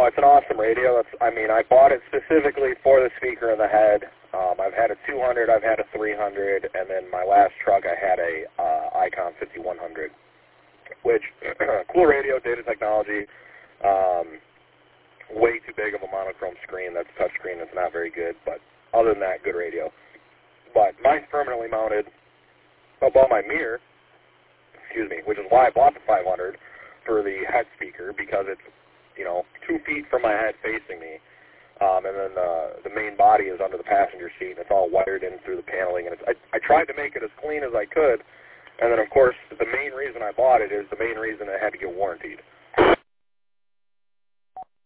it's an awesome radio. I bought it specifically for the speaker in the head. I've had a 200, I've had a 300, and then my last truck I had a Icon 5100, which, cool radio, data technology, way too big of a monochrome screen. That's touch screen. That's not very good, but other than that, good radio. But mine's permanently mounted above my mirror, which is why I bought the 500 for the head speaker, because it's, 2 feet from my head facing me. And then the main body is under the passenger seat, and it's all wired in through the paneling. And I tried to make it as clean as I could, and then, of course, the main reason I bought it is the main reason it had to get warrantied.